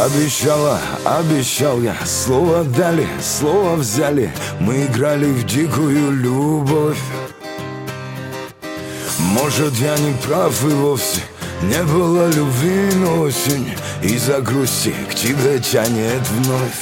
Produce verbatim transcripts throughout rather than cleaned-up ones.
Обещала, обещал я, слово дали, слово взяли. Мы играли в дикую любовь. Может, я не прав и вовсе не было любви, но осень из-за грусти к тебе тянет вновь.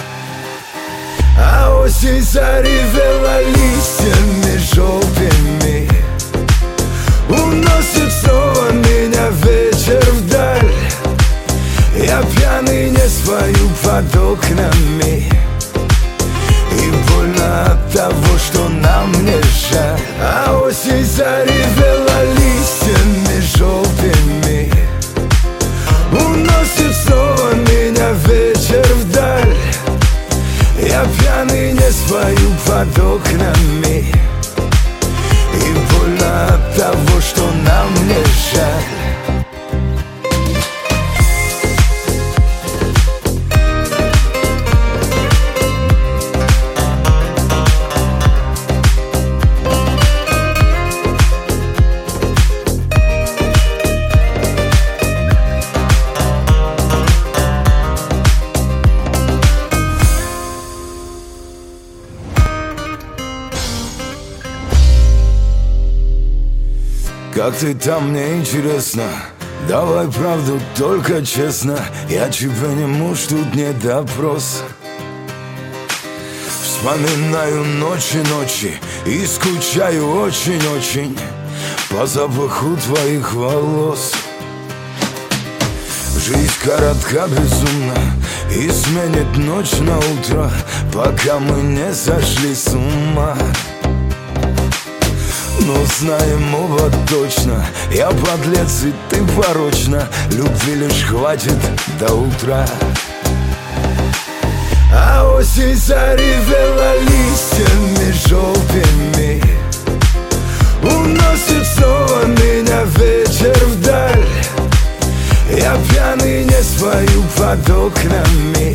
А осень заревела листьями желтыми, уносит снова меня вечер вдаль. Я пьяный не спою под окнами, и больно от того, что нам не жаль. А осень заревела листьями желтыми, уносит снова меня вечер вдаль. Я пьяный не спою под окнами, и больно от того, что нам не жаль. Как ты там, мне интересно, давай правду, только честно. Я тебе не муж, тут не допрос. Вспоминаю ночи, ночи и скучаю очень-очень по запаху твоих волос. Жизнь коротка, безумна, и сменит ночь на утро, пока мы не сошли с ума. Но знаем оба точно, я подлец и ты порочна, любви лишь хватит до утра. А осень заревела листьями желтыми, уносит снова меня вечер вдаль. Я пьяный не спою под окнами,